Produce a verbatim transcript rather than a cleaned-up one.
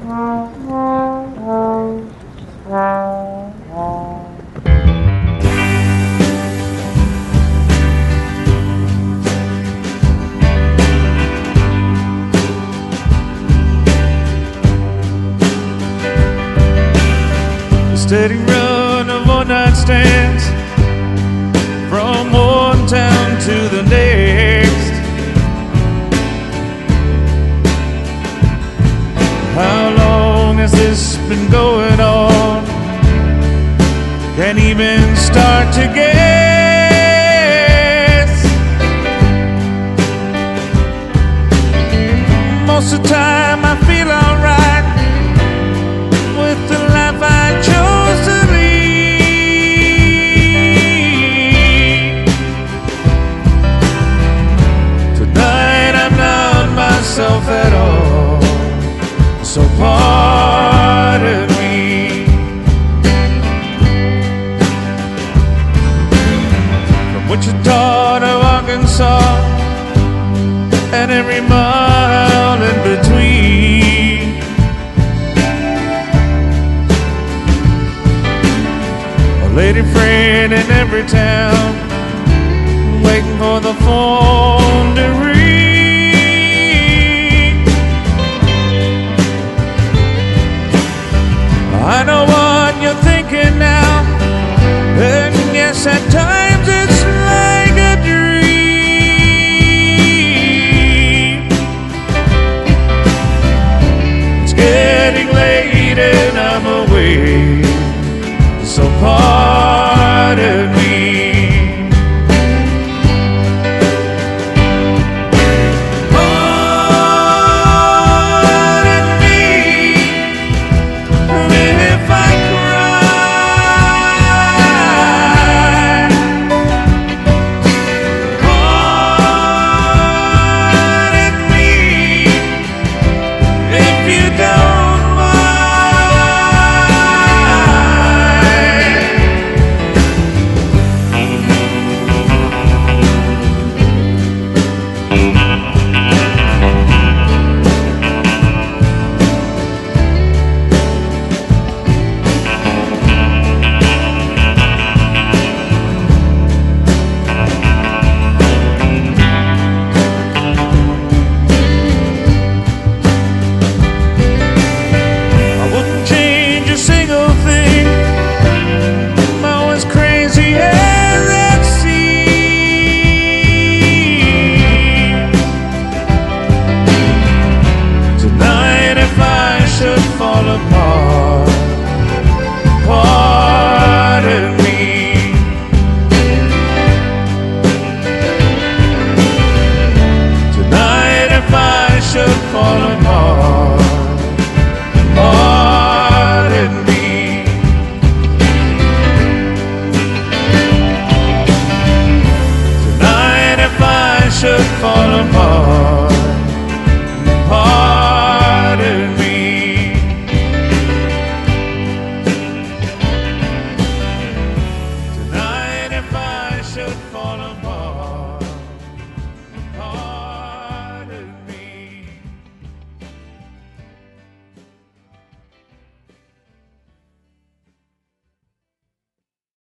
Steady run of one-night stands from one town to the next. How long has this been going on? Can't even start to guess. Most of the time I feel alright with the life I chose to lead. Tonight I'm not myself at all, so pardon me. From Wichita to Arkansas and every mile in between, a lady friend in every town, waiting for the phone to ring. I know what you're thinking now, and yes, at times it's like a dream. It's getting late and I'm away, so pardon me. Pardon me if I cry. Pardon me if you don't mind. I wouldn't change a single thing. I'm always crazy as it seems. Tonight, if I should fall apart, pardon me. Tonight, if I should fall apart, pardon me. Tonight, if I should fall apart, pardon me. Tonight, if I should fall apart.